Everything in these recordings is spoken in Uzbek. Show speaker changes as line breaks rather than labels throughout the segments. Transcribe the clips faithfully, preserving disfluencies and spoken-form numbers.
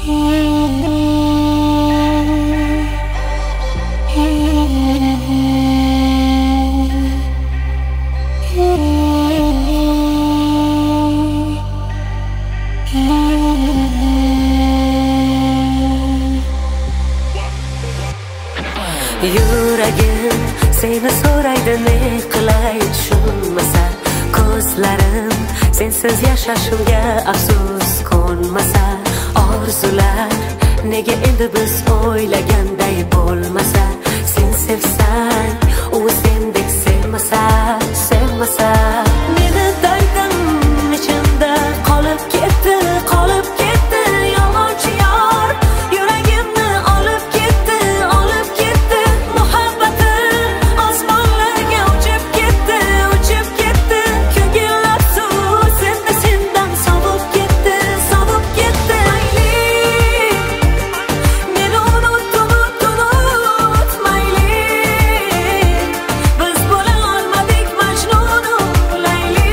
Yuragim seni so'raydi, ne qilay tushunmasa, ko'zlarim sensiz yashashimga afsus qo'nmasa, orzular nega endi biz o'ylaganday bo'lmasa, sen sevsang u sendek sevmasa, sevmasa meni daydim ichimda qolib ketdi, qolib ketdi yolg'onchi yor, yuragimni olib ketdi, olib ketdi muhabbatim osmonlarga uchib ketdi, uchib ketdi ko'ngillar suv senda sendan sovib ketdi, sovib ketdi. Mayli meni unut, unut, unut, mayli biz bo'la olmadik Majnunu Layli,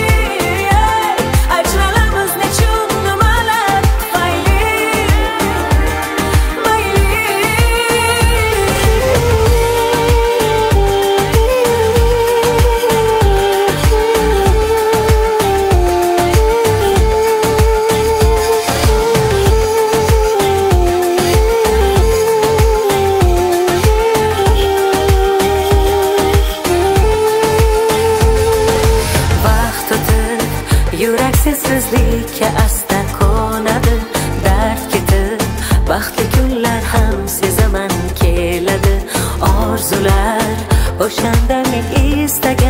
ajralamiz nechun nimalar tufayli, mayli. Vaqt o'tib yurak sensizlikka asta ko'nadi, dard ketib baxtli kunlar ham sezaman keladi, orzular o'shanda men istagan